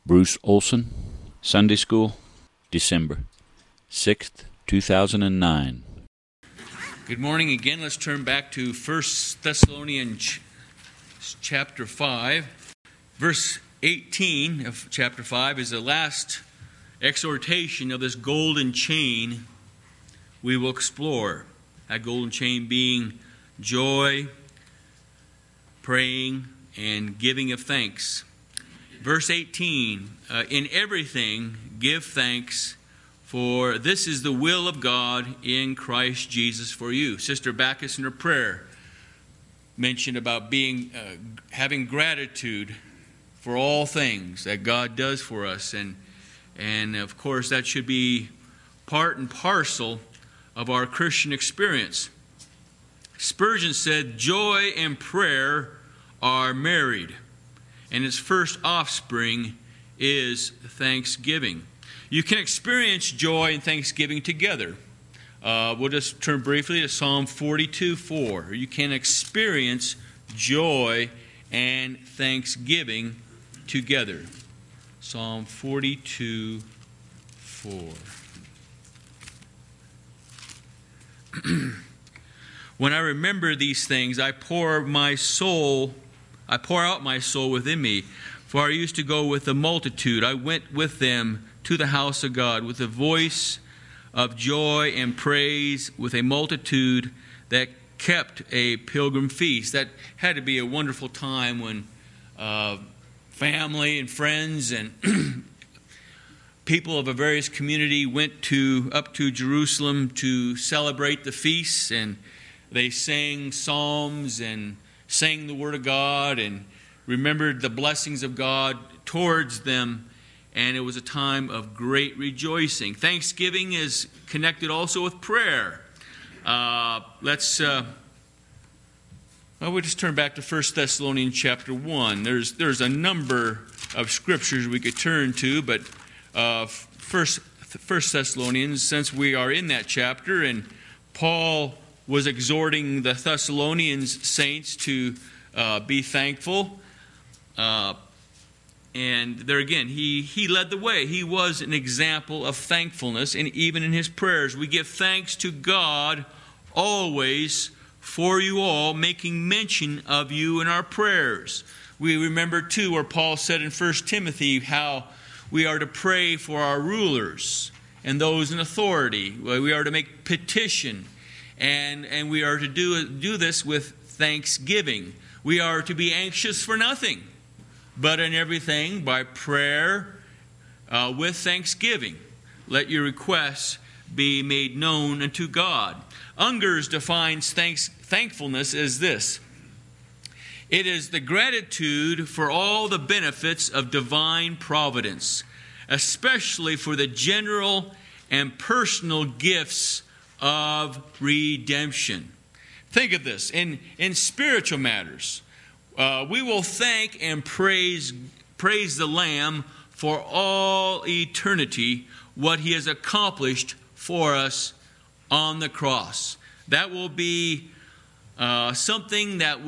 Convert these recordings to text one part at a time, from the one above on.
Bruce Olson, Sunday School, December 6th, 2009. Good morning again. Let's turn back to 1 Thessalonians chapter 5. Verse 18 of chapter 5 is the last exhortation of this golden chain we will explore. That golden chain being joy, praying, and giving of thanks. Verse 18, in everything give thanks, for this is the will of God in Christ Jesus for you. Sister Backus in her prayer mentioned about having gratitude for all things that God does for us. And of course that should be part and parcel of our Christian experience. Spurgeon said, joy and prayer are married, and its first offspring is thanksgiving. You can experience joy and thanksgiving together. We'll just turn briefly to Psalm 42:4. You can experience joy and thanksgiving together. Psalm 42:4. When I remember these things, I pour out my soul within me. For I used to go with the multitude. I went with them to the house of God with a voice of joy and praise, with a multitude that kept a pilgrim feast. That had to be a wonderful time when family and friends and people of a various community went up to Jerusalem to celebrate the feasts, and they sang psalms and sang the Word of God and remembered the blessings of God towards them, and it was a time of great rejoicing. Thanksgiving is connected also with prayer. We'll just turn back to 1 Thessalonians chapter 1. There's a number of scriptures we could turn to, but 1 Thessalonians, since we are in that chapter, and Paul was exhorting the Thessalonians saints to be thankful. And there again, he led the way. He was an example of thankfulness, and even in his prayers, we give thanks to God always for you all, making mention of you in our prayers. We remember too where Paul said in 1 Timothy how we are to pray for our rulers and those in authority. We are to make petition, and we are to do this with thanksgiving. We are to be anxious for nothing, but in everything by prayer with thanksgiving. Let your requests be made known unto God. Ungers defines thankfulness as this: it is the gratitude for all the benefits of divine providence, especially for the general and personal gifts of redemption. Think of this. In spiritual matters, we will thank and praise the Lamb for all eternity, what He has accomplished for us on the cross. That will be something that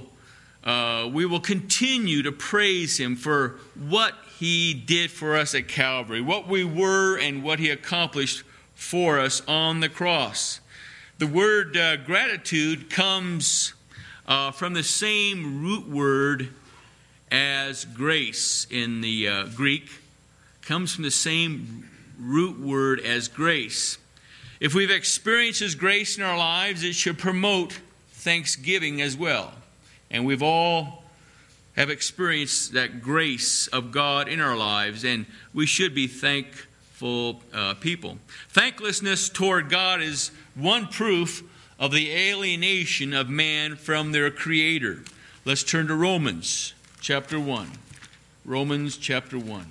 we will continue to praise Him for what He did for us at Calvary, what we were and what He accomplished for us on the cross. The word gratitude comes from the same root word as grace in the Greek. Comes from the same root word as grace. If we've experienced His grace in our lives, it should promote thanksgiving as well. And we've all have experienced that grace of God in our lives, and we should be thankful people. Thanklessness toward God is one proof of the alienation of man from their Creator. Let's turn to Romans chapter 1. Romans chapter 1.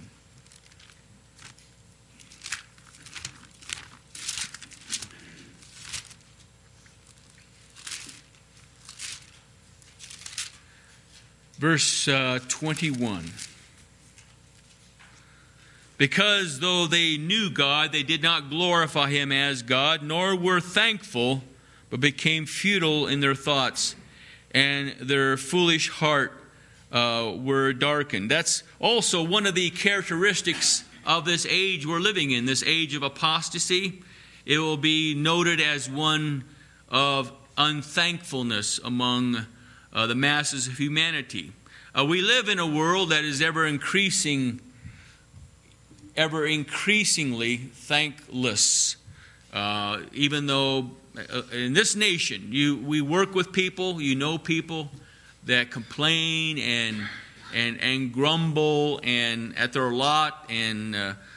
Verse 21. Because though they knew God, they did not glorify Him as God, nor were thankful, but became futile in their thoughts, and their foolish heart were darkened. That's also one of the characteristics of this age we're living in, this age of apostasy. It will be noted as one of unthankfulness among the masses of humanity. We live in a world that is ever increasingly thankless. Even though in this nation, we work with people, people that complain and grumble and at their lot and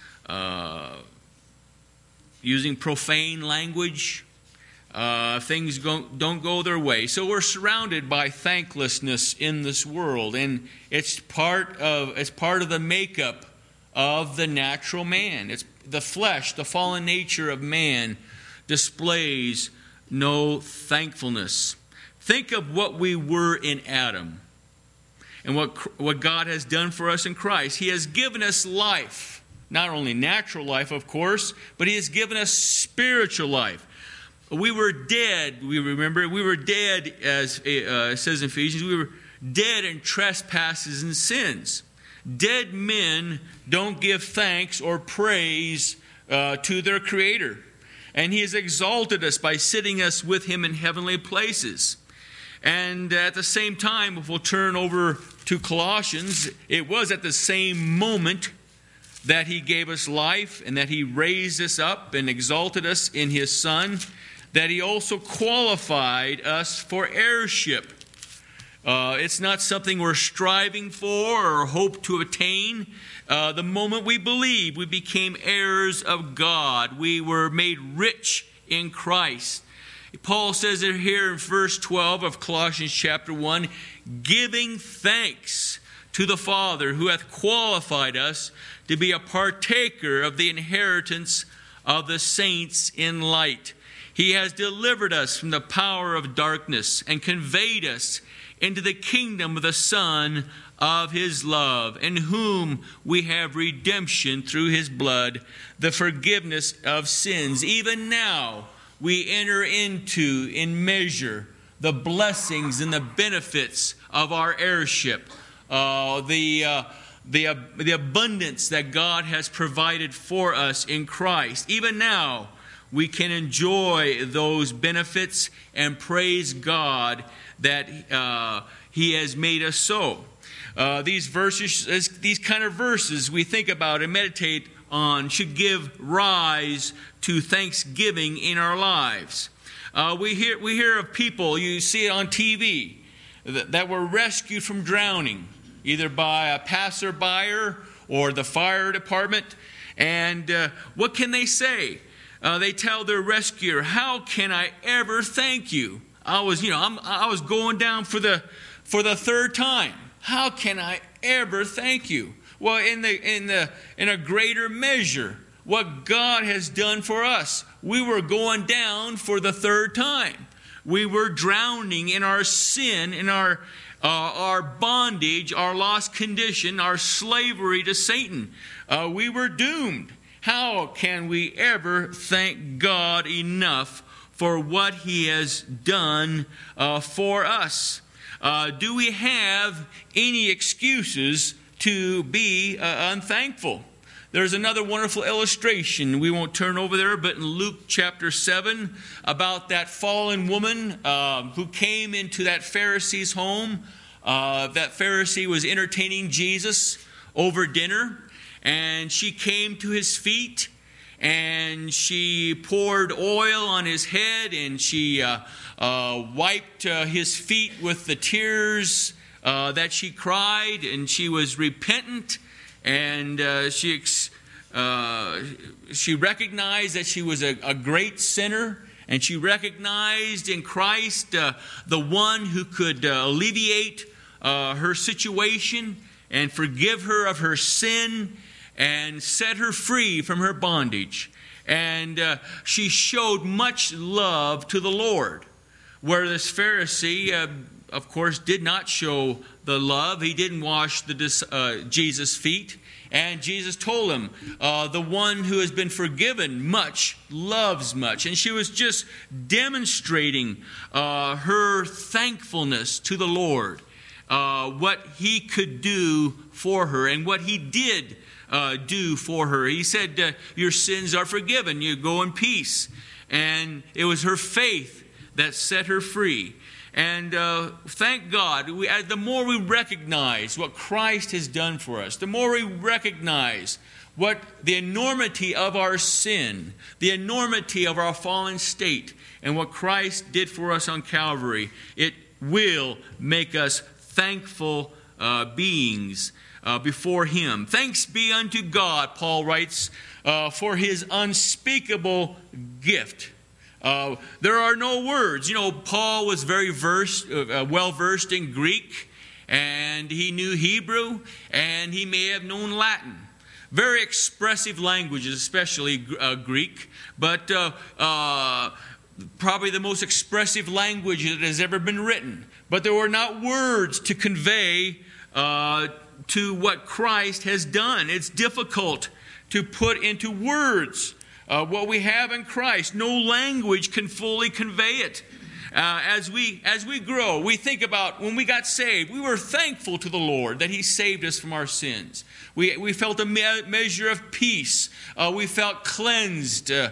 using profane language. Things don't go their way. So we're surrounded by thanklessness in this world, and it's part of the makeup of the natural man. It's the flesh, the fallen nature of man displays no thankfulness. Think of what we were in Adam and what God has done for us in Christ. He has given us life, not only natural life, of course, but He has given us spiritual life. We were dead, we were dead, as it says in Ephesians, we were dead in trespasses and sins. Dead men don't give thanks or praise to their Creator. And He has exalted us by sitting us with Him in heavenly places. And at the same time, if we'll turn over to Colossians, it was at the same moment that He gave us life and that He raised us up and exalted us in His Son, that He also qualified us for heirship. It's not something we're striving for or hope to attain. The moment we believed, we became heirs of God. We were made rich in Christ. Paul says it here in verse 12 of Colossians chapter 1, giving thanks to the Father who hath qualified us to be a partaker of the inheritance of the saints in light. He has delivered us from the power of darkness and conveyed us into the kingdom of the Son of His love, in whom we have redemption through His blood, the forgiveness of sins. Even now we enter into, in measure, the blessings and the benefits of our heirship, the abundance that God has provided for us in Christ. Even now we can enjoy those benefits and praise God that He has made us so. These kind of verses we think about and meditate on should give rise to thanksgiving in our lives. We hear of people, you see it on TV, that were rescued from drowning, either by a passerby or the fire department. And what can they say? They tell their rescuer, "How can I ever thank you? I was going down for the third time. How can I ever thank you?" Well, in a greater measure, what God has done for us, we were going down for the third time. We were drowning in our sin, in our bondage, our lost condition, our slavery to Satan. We were doomed. How can we ever thank God enough for what He has done for us? Do we have any excuses to be unthankful? There's another wonderful illustration. We won't turn over there, but in Luke chapter 7, about that fallen woman who came into that Pharisee's home. That Pharisee was entertaining Jesus over dinner, and she came to His feet, and she poured oil on His head, and she wiped His feet with the tears that she cried, and she was repentant, and she recognized that she was a great sinner, and she recognized in Christ the one who could alleviate her situation and forgive her of her sin and set her free from her bondage. And she showed much love to the Lord, where this Pharisee, of course, did not show the love. He didn't wash Jesus' feet. And Jesus told him, the one who has been forgiven much loves much. And she was just demonstrating her thankfulness to the Lord. what he could do for her and what he did do for her. He said, your sins are forgiven. You go in peace. And it was her faith that set her free. And thank God, the more we recognize what Christ has done for us, the more we recognize what the enormity of our sin, the enormity of our fallen state, and what Christ did for us on Calvary, it will make us thankful beings before Him. Thanks be unto God, Paul writes, for His unspeakable gift. There are no words. You know, Paul was very well versed in Greek, and he knew Hebrew, and he may have known Latin. Very expressive languages, especially Greek, but probably the most expressive language that has ever been written. But there were not words to convey to what Christ has done. It's difficult to put into words what we have in Christ. No language can fully convey it. As we grow, we think about when we got saved, we were thankful to the Lord that He saved us from our sins. We felt a measure of peace. We felt cleansed. There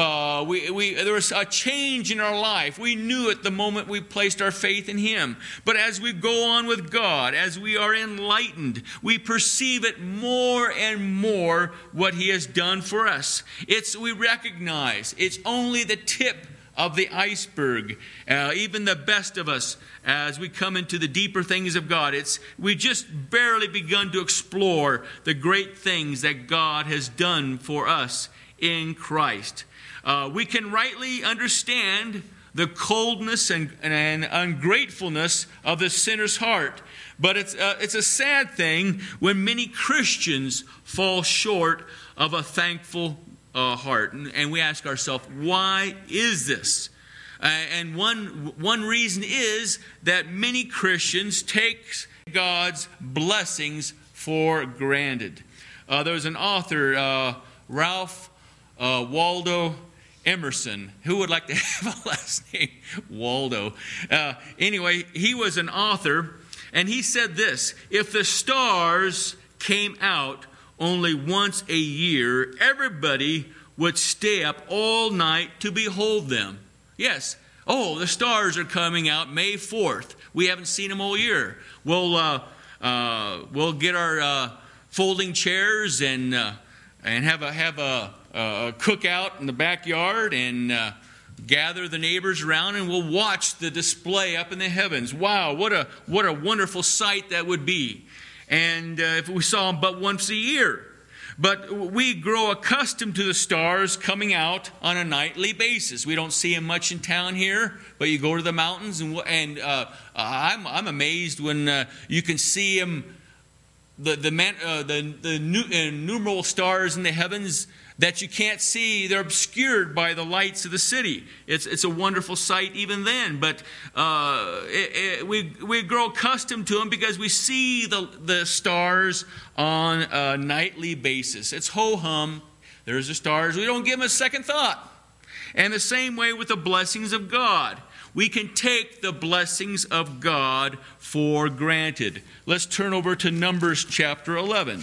was a change in our life. We knew it the moment we placed our faith in Him. But as we go on with God, as we are enlightened, we perceive it more and more what He has done for us. We recognize it's only the tip of the iceberg. Even the best of us, as we come into the deeper things of God, we just barely begun to explore the great things that God has done for us in Christ. We can rightly understand the coldness and ungratefulness of the sinner's heart, but it's a sad thing when many Christians fall short of a thankful heart. And we ask ourselves, why is this? And one reason is that many Christians take God's blessings for granted. There was an author, Ralph Waldo Emerson. Who would like to have a last name Waldo? Anyway, he was an author, and he said this: if the stars came out only once a year, everybody would stay up all night to behold them. Yes. Oh, the stars are coming out May 4th. We haven't seen them all year. We'll get our folding chairs and have a cookout in the backyard and gather the neighbors around, and we'll watch the display up in the heavens. Wow, what a wonderful sight that would be. And if we saw them but once a year. But we grow accustomed to the stars coming out on a nightly basis. We don't see them much in town here, but you go to the mountains, and I'm amazed when you can see them, the innumerable stars in the heavens that you can't see. They're obscured by the lights of the city. It's a wonderful sight even then, but we grow accustomed to them because we see the stars on a nightly basis. It's ho-hum. There's the stars. We don't give them a second thought. And the same way with the blessings of God. We can take the blessings of God for granted. Let's turn over to Numbers chapter 11.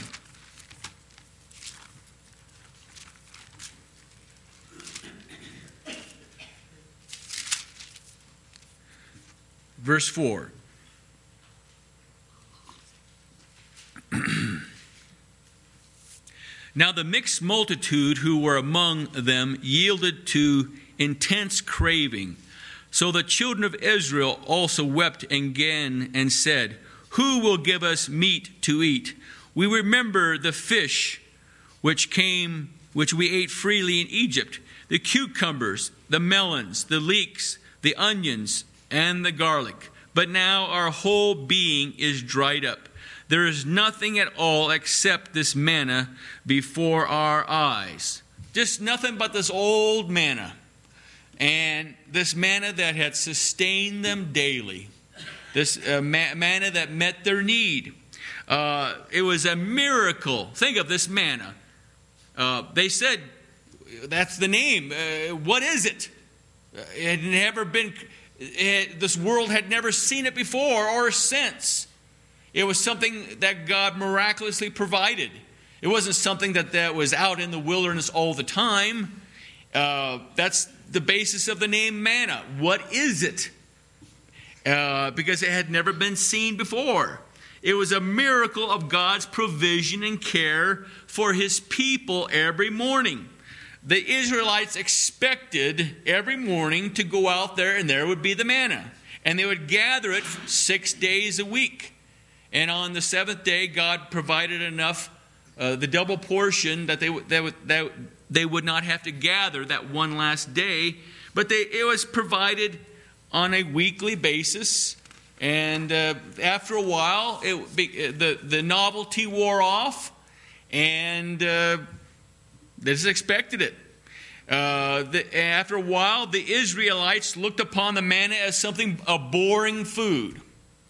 Verse 4. Now the mixed multitude who were among them yielded to intense craving. So the children of Israel also wept again and said, who will give us meat to eat? We remember the fish which we ate freely in Egypt, the cucumbers, the melons, the leeks, the onions, and the garlic. But now our whole being is dried up. There is nothing at all except this manna before our eyes. Just nothing but this old manna. And this manna that had sustained them daily. This manna that met their need. It was a miracle. Think of this manna. They said, that's the name. What is it? It had never been... this world had never seen it before or since. It was something that God miraculously provided. It wasn't something that was out in the wilderness all the time. That's the basis of the name manna. What is it? Because it had never been seen before. It was a miracle of God's provision and care for His people every morning. The Israelites expected every morning to go out there and there would be the manna. And they would gather it 6 days a week. And on the seventh day, God provided enough, the double portion that they would not have to gather that one last day. But it was provided on a weekly basis. And after a while, the novelty wore off. And they just expected it. After a while, the Israelites looked upon the manna as a boring food.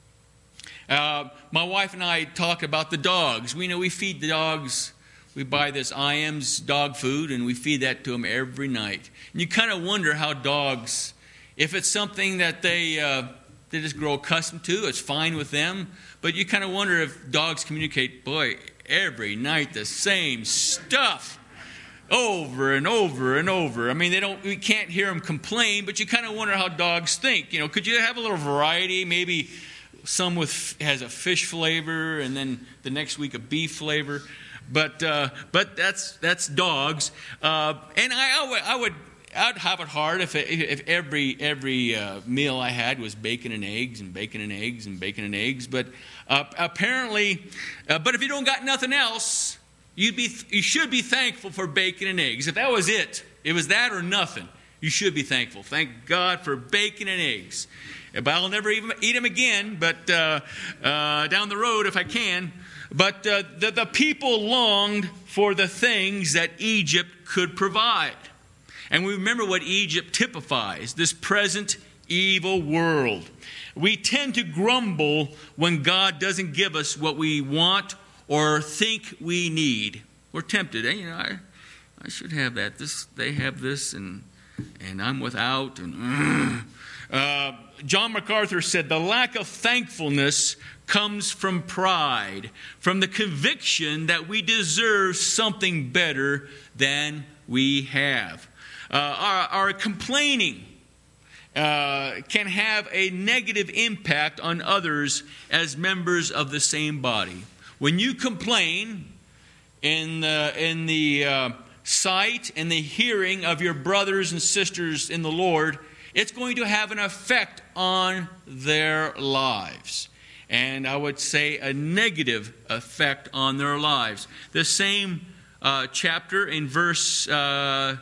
My wife and I talked about the dogs. We feed the dogs. We buy this IM's dog food, and we feed that to them every night. And you kind of wonder how dogs, if it's something that they just grow accustomed to, it's fine with them. But you kind of wonder if dogs communicate, boy, every night the same stuff. Over and over and over. I mean, we can't hear them complain, but you kind of wonder how dogs think. Could you have a little variety? Maybe some has a fish flavor, and then the next week a beef flavor. But that's dogs. And I'd have it hard if every meal I had was bacon and eggs and bacon and eggs and bacon and eggs. But apparently, but if you don't got nothing else, you should be thankful for bacon and eggs. If that was it was that or nothing, you should be thankful. Thank God for bacon and eggs. But I'll never even eat them again, but down the road if I can. But the people longed for the things that Egypt could provide. And we remember what Egypt typifies, this present evil world. We tend to grumble when God doesn't give us what we want or think we need. We're tempted. I should have that. They have this, and I'm without. And John MacArthur said, the lack of thankfulness comes from pride, from the conviction that we deserve something better than we have. Our complaining can have a negative impact on others as members of the same body. When you complain in the sight and the hearing of your brothers and sisters in the Lord, it's going to have an effect on their lives. And I would say a negative effect on their lives. The same chapter in verse 10.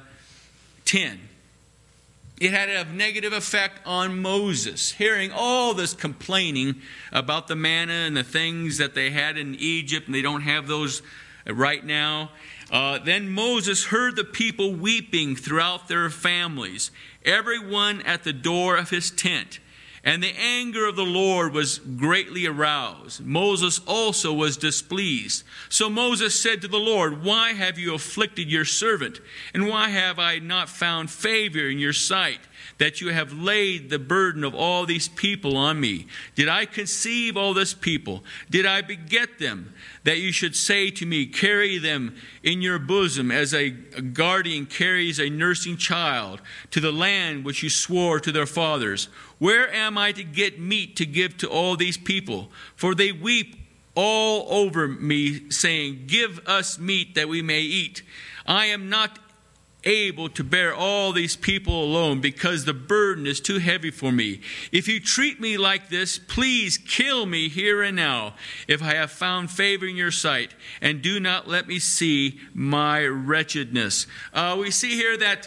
It had a negative effect on Moses. Hearing all this complaining about the manna and the things that they had in Egypt, and they don't have those right now. Then Moses heard the people weeping throughout their families, everyone at the door of his tent. And the anger of the Lord was greatly aroused. Moses also was displeased. So Moses said to the Lord, why have you afflicted your servant? And why have I not found favor in your sight, that you have laid the burden of all these people on me? Did I conceive all this people? Did I beget them, that you should say to me, carry them in your bosom as a guardian carries a nursing child to the land which you swore to their fathers? Where am I to get meat to give to all these people? For they weep all over me, saying, give us meat that we may eat. I am not able to bear all these people alone, because the burden is too heavy for me. If you treat me like this, please kill me here and now, if I have found favor in your sight, and do not let me see my wretchedness. We see here that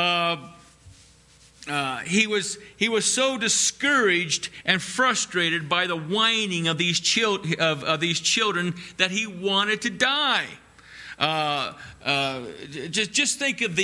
he was so discouraged and frustrated by the whining of these children that he wanted to die. Just think of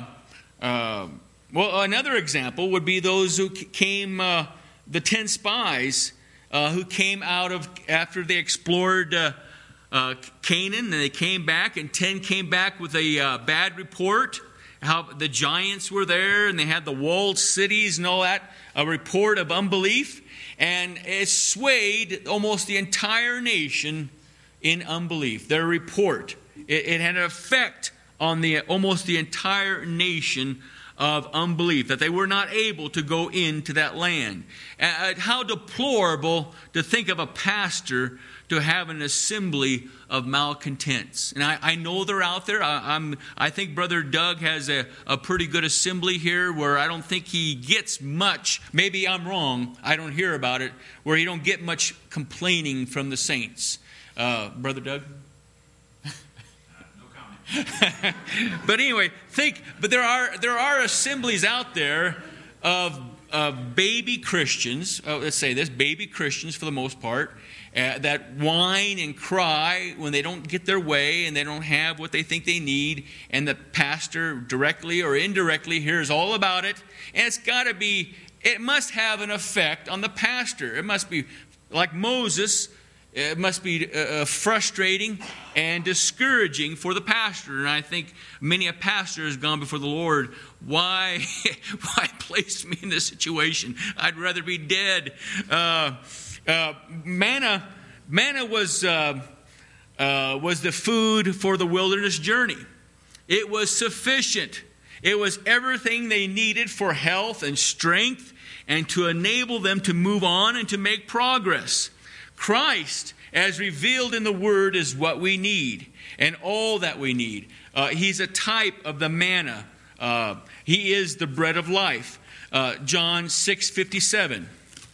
another example would be those who came, the 10 spies who came after they explored Canaan, and they came back, and 10 came back with a bad report. how the giants were there, and they had the walled cities and all that, a report of unbelief. And it swayed almost the entire nation in unbelief. Their report, it had an effect on almost the entire nation of unbelief, that they were not able to go into that land. How deplorable to think of a pastor to have an assembly of malcontents. And I know they're out there. I think Brother Doug has a pretty good assembly here where I don't think he gets much. Maybe I'm wrong. I don't hear about it. Where he don't get much complaining from the saints. Brother Doug? But anyway, but there are assemblies out there of baby Christians, let's say this, baby Christians for the most part, that whine and cry when they don't get their way and they don't have what they think they need, and the pastor directly or indirectly hears all about it, and it must have an effect on the pastor. It must be like Moses. It must be frustrating and discouraging for the pastor. And I think many a pastor has gone before the Lord. Why place me in this situation? I'd rather be dead. Manna was the food for the wilderness journey. It was sufficient. It was everything they needed for health and strength and to enable them to move on and to make progress. Christ, as revealed in the Word, is what we need and all that we need. He's a type of the manna. He is the bread of life. John 6:57.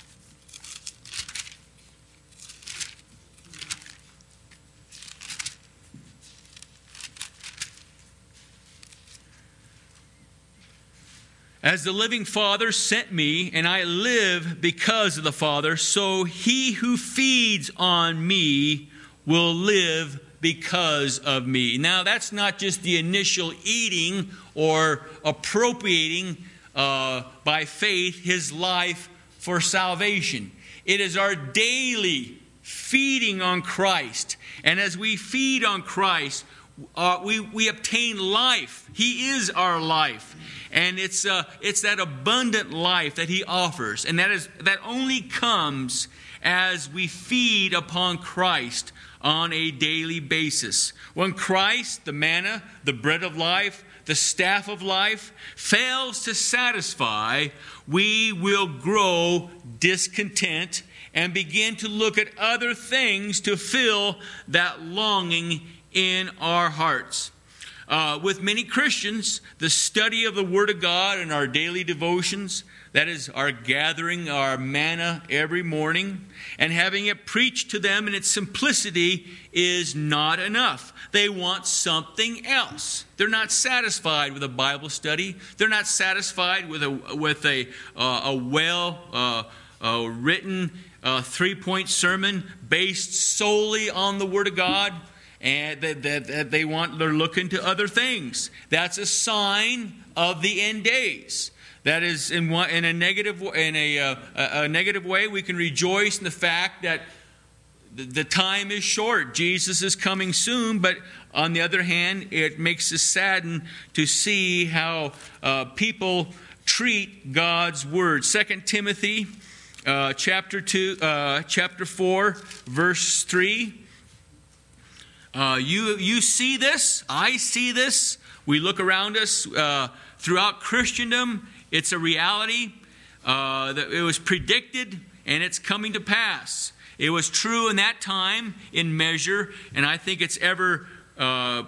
As the living Father sent me, and I live because of the Father, so he who feeds on me will live because of me. Now, that's not just the initial eating or appropriating by faith his life for salvation. It is our daily feeding on Christ. And as we feed on Christ, we obtain life. He is our life. And it's that abundant life that He offers. And that only comes as we feed upon Christ on a daily basis. When Christ, the manna, the bread of life, the staff of life, fails to satisfy, we will grow discontent and begin to look at other things to fill that longing in our hearts. With many Christians, the study of the Word of God and our daily devotions, that is our gathering our manna every morning, and having it preached to them in its simplicity is not enough. They want something else. They're not satisfied with a Bible study. They're not satisfied with a well-written 3-point sermon based solely on the Word of God. And they're looking to other things. That's a sign of the end days. That is in a negative way. We can rejoice in the fact that the time is short. Jesus is coming soon. But on the other hand, it makes us saddened to see how people treat God's word. 2 Timothy chapter 4, verse 3. You see this. I see this. We look around us throughout Christendom. It's a reality that it was predicted and it's coming to pass. It was true in that time in measure, and I think it's ever in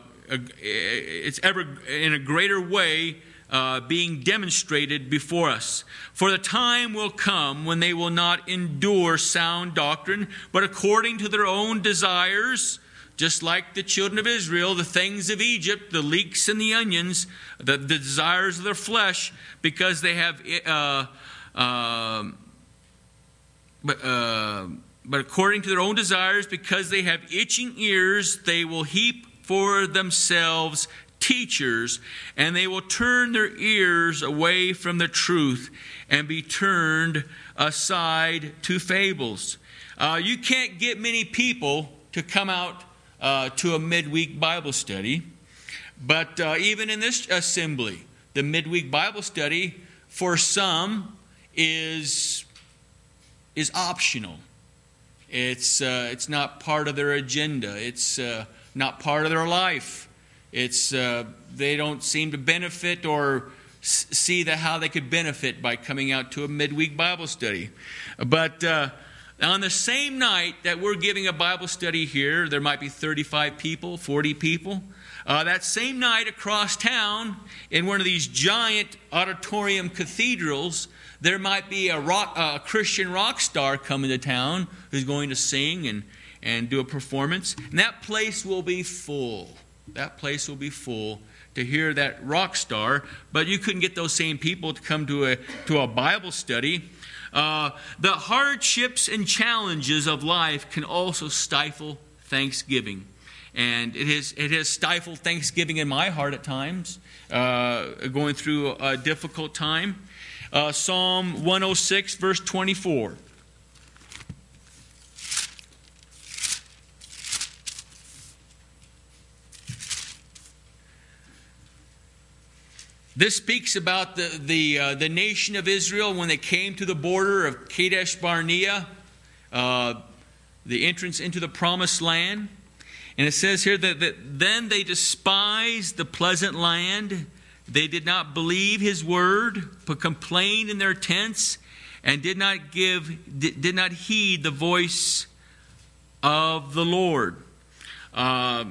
a greater way being demonstrated before us. For the time will come when they will not endure sound doctrine, but according to their own desires, just like the children of Israel, the things of Egypt, the leeks and the onions, the desires of their flesh, because they have, but according to their own desires, because they have itching ears, they will heap for themselves teachers, and they will turn their ears away from the truth and be turned aside to fables. You can't get many people to come out to a midweek Bible study. But even in this assembly, the midweek Bible study for some is optional. It's not part of their agenda. It's not part of their life. They don't seem to benefit or see how they could benefit by coming out to a midweek Bible study. But on the same night that we're giving a Bible study here, there might be 35 people, 40 people. That same night across town, in one of these giant auditorium cathedrals, there might be a Christian rock star coming to town who's going to sing and do a performance. And that place will be full. That place will be full to hear that rock star. But you couldn't get those same people to come to a Bible study. The hardships and challenges of life can also stifle thanksgiving. And it has stifled thanksgiving in my heart at times, going through a difficult time. Psalm 106, verse 24. This speaks about the nation of Israel when they came to the border of Kadesh Barnea, the entrance into the promised land. And it says here that then they despised the pleasant land. They did not believe his word, but complained in their tents, and did not heed the voice of the Lord. The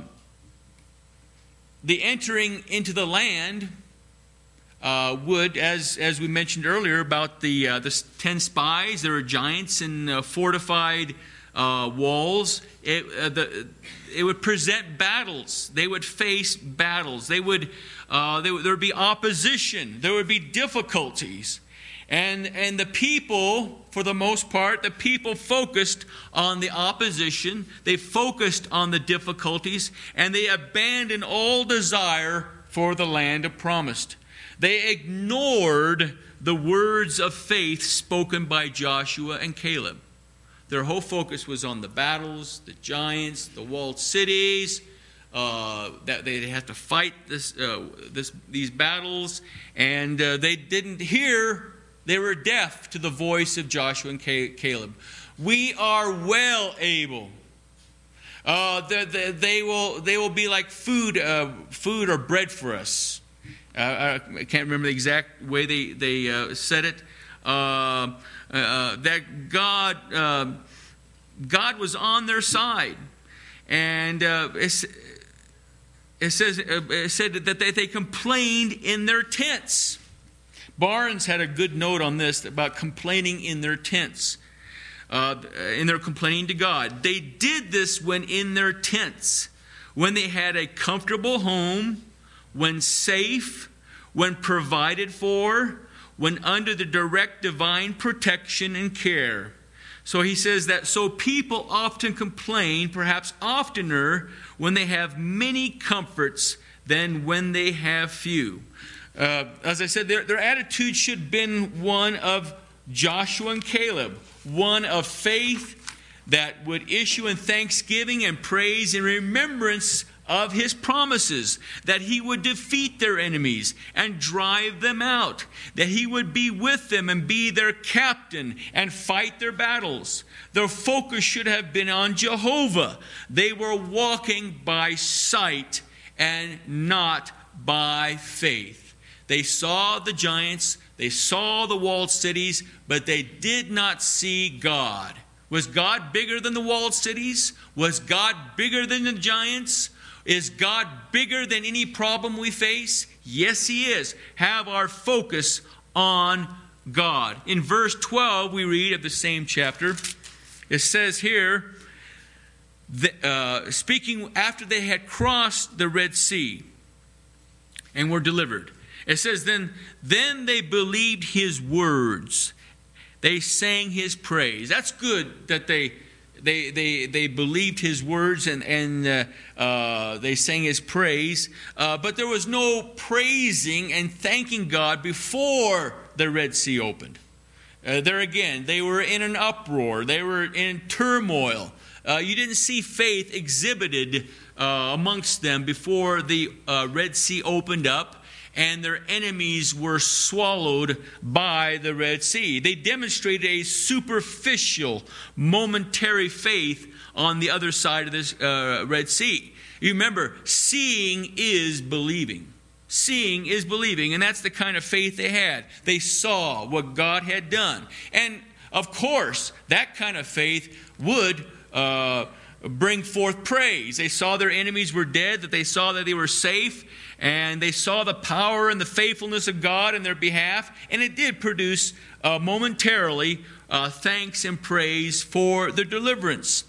entering into the land would, as we mentioned earlier about the 10 spies, there were giants and fortified walls. It would present battles. They would face battles. There would be opposition. There would be difficulties. And the people, for the most part, the people focused on the opposition. They focused on the difficulties. And they abandoned all desire for the land of promise. They ignored the words of faith spoken by Joshua and Caleb. Their whole focus was on the battles, the giants, the walled cities, that they had to fight these battles, and they didn't hear. They were deaf to the voice of Joshua and Caleb. We are well able. They will be like food or bread for us. I can't remember the exact way they said it. That God was on their side, and it said that they complained in their tents. Barnes had a good note on this about complaining in their tents, in their complaining to God. They did this when in their tents, when they had a comfortable home, when safe, when provided for, when under the direct divine protection and care. So he says that so people often complain, perhaps oftener, when they have many comforts than when they have few. As I said, their attitude should have been one of Joshua and Caleb, one of faith that would issue in thanksgiving and praise and remembrance of his promises, that he would defeat their enemies and drive them out, that he would be with them and be their captain and fight their battles. Their focus should have been on Jehovah. They were walking by sight and not by faith. They saw the giants, they saw the walled cities, but they did not see God. Was God bigger than the walled cities? Was God bigger than the giants? Is God bigger than any problem we face? Yes, He is. Have our focus on God. In verse 12, we read of the same chapter, it says here, speaking after they had crossed the Red Sea and were delivered. It says, then they believed His words. They sang His praise. That's good that they believed His words and they sang His praise. But there was no praising and thanking God before the Red Sea opened. There again, they were in an uproar. They were in turmoil. You didn't see faith exhibited amongst them before the Red Sea opened up. and their enemies were swallowed by the Red Sea. They demonstrated a superficial, momentary faith on the other side of this Red Sea. You remember, seeing is believing. Seeing is believing, and that's the kind of faith they had. They saw what God had done. And, of course, that kind of faith would bring forth praise. They saw their enemies were dead, that they saw that they were safe, and they saw the power and the faithfulness of God in their behalf, and it did produce momentarily thanks and praise for their deliverance.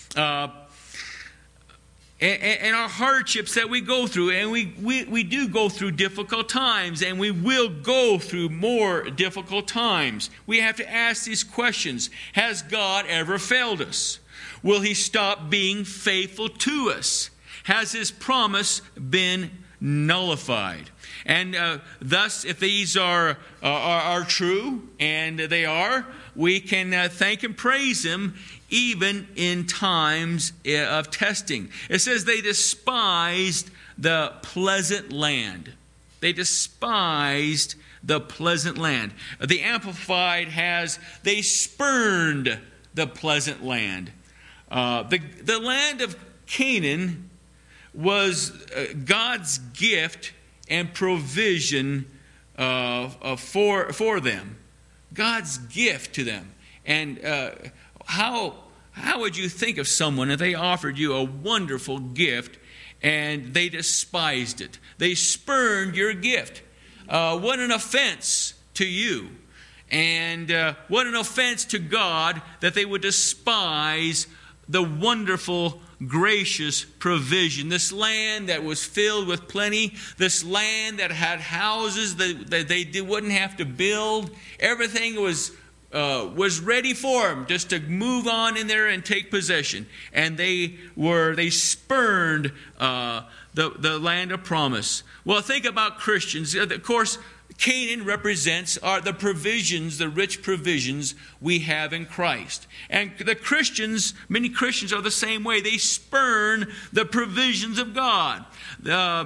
And our hardships that we go through, and we do go through difficult times, and we will go through more difficult times. We have to ask these questions. Has God ever failed us? Will He stop being faithful to us? Has His promise been nullified? And thus, if these are true, and they are, we can thank and praise Him even in times of testing. It says they despised the pleasant land. They despised the pleasant land. The Amplified has, they spurned the pleasant land. The land of Canaan was God's gift and provision for them. God's gift to them. And how would you think of someone if they offered you a wonderful gift and they despised it? They spurned your gift. What an offense to you. And what an offense to God that they would despise the wonderful, gracious provision. This land that was filled with plenty. This land that had houses that they wouldn't have to build. Everything was ready for them just to move on in there and take possession. And they spurned the land of promise. Well, think about Christians. Of course, Canaan represents the provisions, the rich provisions we have in Christ. And the Christians, many Christians are the same way. They spurn the provisions of God. They're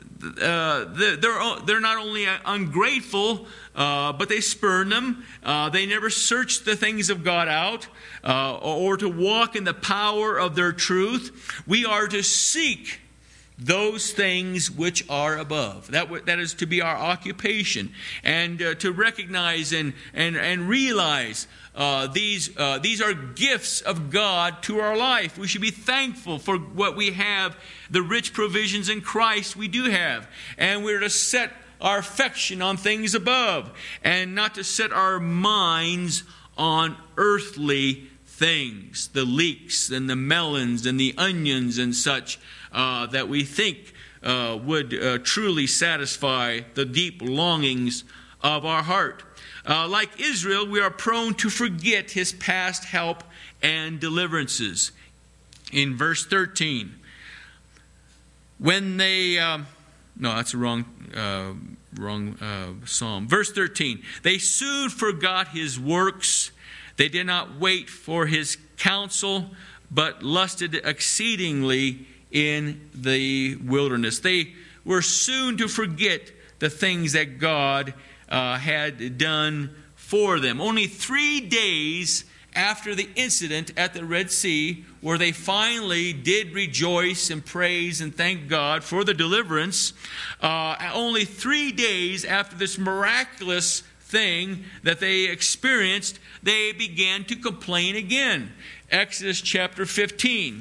not only ungrateful, but they spurn them. They never search the things of God out or to walk in the power of their truth. We are to seek those things which are above. That is to be our occupation. And to recognize and realize these are gifts of God to our life. We should be thankful for what we have, the rich provisions in Christ we do have. And we're to set our affection on things above and not to set our minds on earthly things, the leeks and the melons and the onions and such that we think would truly satisfy the deep longings of our heart. Like Israel, we are prone to forget His past help and deliverances. In verse 13, when they... no, that's a wrong psalm. Verse 13, they soon forgot His works. They did not wait for His counsel, but lusted exceedingly in the wilderness. They were soon to forget the things that God had done for them. Only 3 days after the incident at the Red Sea, where they finally did rejoice and praise and thank God for the deliverance, only 3 days after this miraculous thing that they experienced, they began to complain again. Exodus chapter 15.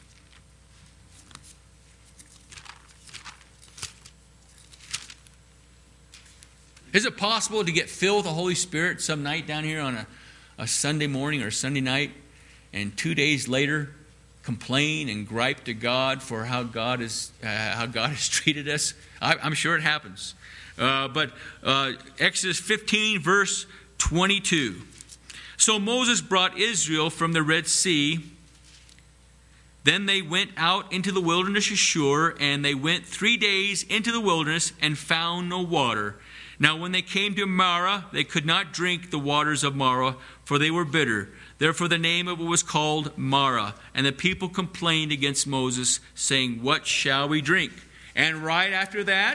Is it possible to get filled with the Holy Spirit some night down here on a Sunday morning or Sunday night, and 2 days later complain and gripe to God for how God has treated us? I'm sure it happens. But Exodus 15, verse 22. So Moses brought Israel from the Red Sea. Then they went out into the wilderness of Shur, and they went 3 days into the wilderness and found no water. Now when they came to Marah, they could not drink the waters of Marah, for they were bitter. Therefore the name of it was called Marah. And the people complained against Moses, saying, "What shall we drink?" And right after that,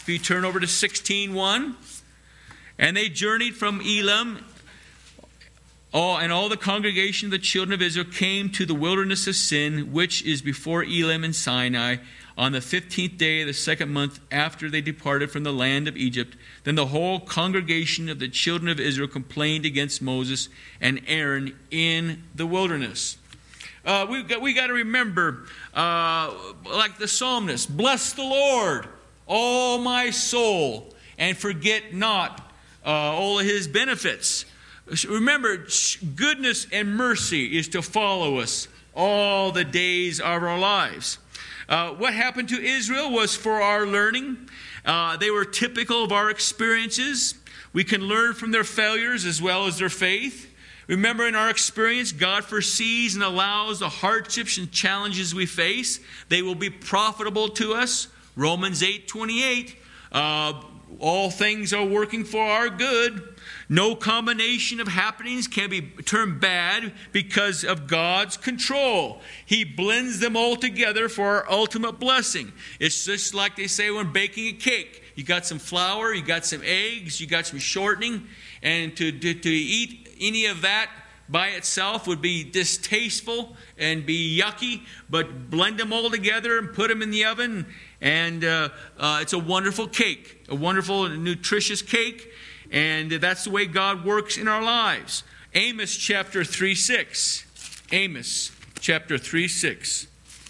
If you turn over to 16:1. And they journeyed from Elim, and all the congregation of the children of Israel came to the wilderness of Sin, which is before Elim and Sinai, on the 15th day of the second month after they departed from the land of Egypt. Then the whole congregation of the children of Israel complained against Moses and Aaron in the wilderness. We got to remember, like the psalmist, bless the Lord, all my soul, and forget not all of his benefits. Remember, goodness and mercy is to follow us all the days of our lives. What happened to Israel was for our learning. They were typical of our experiences. We can learn from their failures as well as their faith. Remember, in our experience, God foresees and allows the hardships and challenges we face. They will be profitable to us. Romans 8:28. All things are working for our good. No combination of happenings can be turned bad because of God's control. He blends them all together for our ultimate blessing. It's just like they say when baking a cake. You got some flour, you got some eggs, you got some shortening, and to eat any of that by itself would be distasteful and be yucky, but blend them all together and put them in the oven, and it's a wonderful cake, a wonderful, nutritious cake, and that's the way God works in our lives. Amos chapter 3:6. Amos chapter 3:6.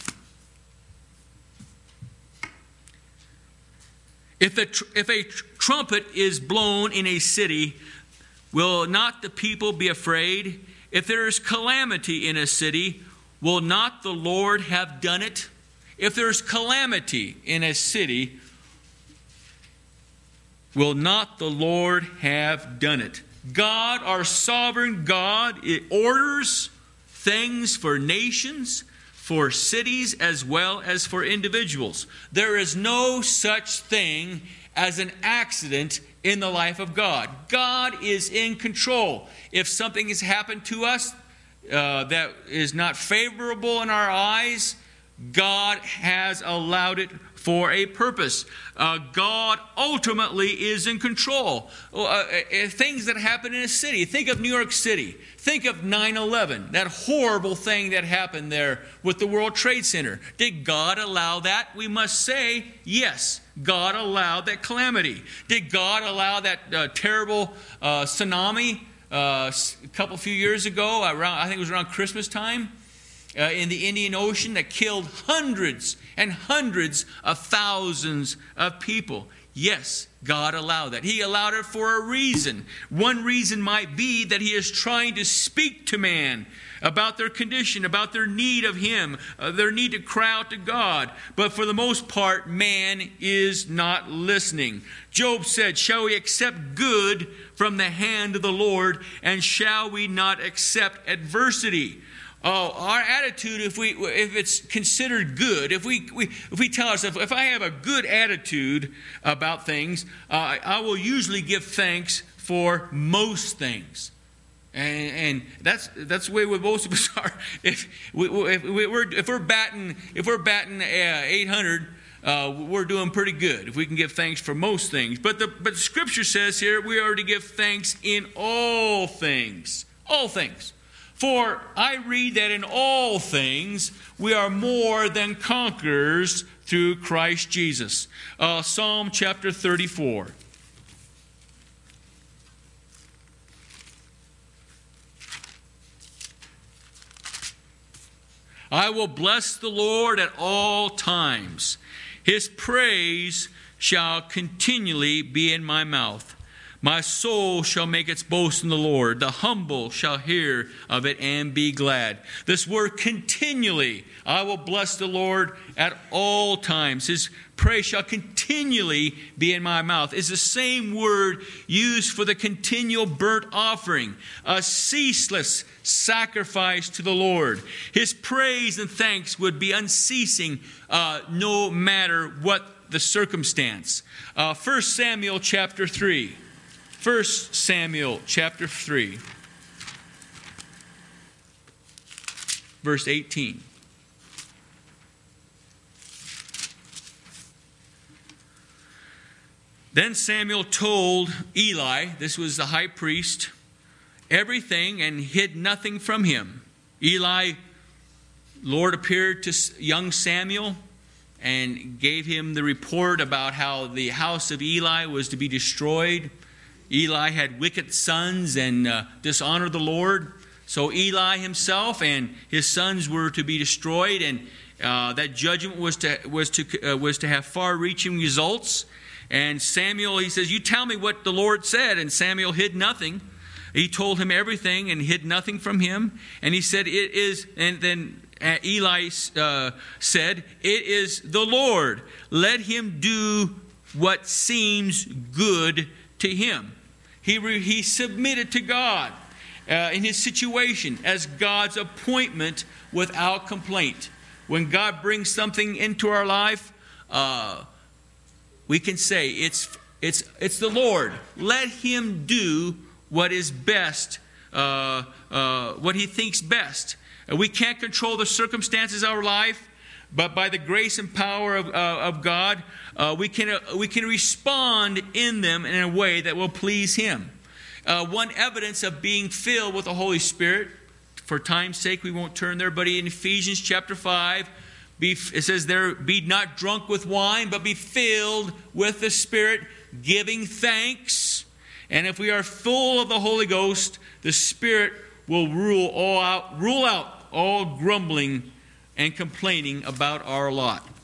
If a trumpet is blown in a city, will not the people be afraid? If there is calamity in a city, will not the Lord have done it? If there's calamity in a city, will not the Lord have done it? God, our sovereign God, it orders things for nations, for cities, as well as for individuals. There is no such thing as an accident in the life of God. God is in control. If something has happened to us that is not favorable in our eyes, God has allowed it for a purpose. God ultimately is in control. Things that happen in a city. Think of New York City. Think of 9/11, that horrible thing that happened there with the World Trade Center. Did God allow that? We must say, yes, God allowed that calamity. Did God allow that terrible tsunami a few years ago, I think it was around Christmas time, in the Indian Ocean that killed hundreds and hundreds of thousands of people? Yes, God allowed that. He allowed it for a reason. One reason might be that He is trying to speak to man about their condition, about their need of Him, their need to cry out to God. But for the most part, man is not listening. Job said, "Shall we accept good from the hand of the Lord, and shall we not accept adversity?" Our attitude, if it's considered good, if we tell ourselves, if I have a good attitude about things, I will usually give thanks for most things, and that's the way with most of us are. If we're batting 800. We're doing pretty good if we can give thanks for most things. But the Scripture says here we are to give thanks in all things. All things. For I read that in all things we are more than conquerors through Christ Jesus. Psalm chapter 34. I will bless the Lord at all times. His praise shall continually be in my mouth. My soul shall make its boast in the Lord. The humble shall hear of it and be glad. This word continually, I will bless the Lord at all times. His praise shall continually be in my mouth, is the same word used for the continual burnt offering, a ceaseless sacrifice to the Lord. His praise and thanks would be unceasing no matter what the circumstance. 1 Samuel chapter 3. 1 Samuel chapter 3, verse 18. Then Samuel told Eli, this was the high priest, everything and hid nothing from him. Eli, Lord appeared to young Samuel and gave him the report about how the house of Eli was to be destroyed. Eli had wicked sons and dishonored the Lord. So Eli himself and his sons were to be destroyed, and that judgment was to have far-reaching results. And Samuel, he says, "You tell me what the Lord said." And Samuel hid nothing. He told him everything and hid nothing from him. And he said, "It is," and then Eli said, "It is the Lord. Let him do what seems good to him." He submitted to God in his situation as God's appointment without complaint. When God brings something into our life, we can say, it's the Lord. Let him do what is best, what he thinks best. We can't control the circumstances of our life, but by the grace and power of God, we can respond in them in a way that will please him. One evidence of being filled with the Holy Spirit, for time's sake we won't turn there, but in Ephesians chapter 5, it says there, "Be not drunk with wine, but be filled with the Spirit, giving thanks." And if we are full of the Holy Ghost, the Spirit will rule out all grumbling and complaining about our lot.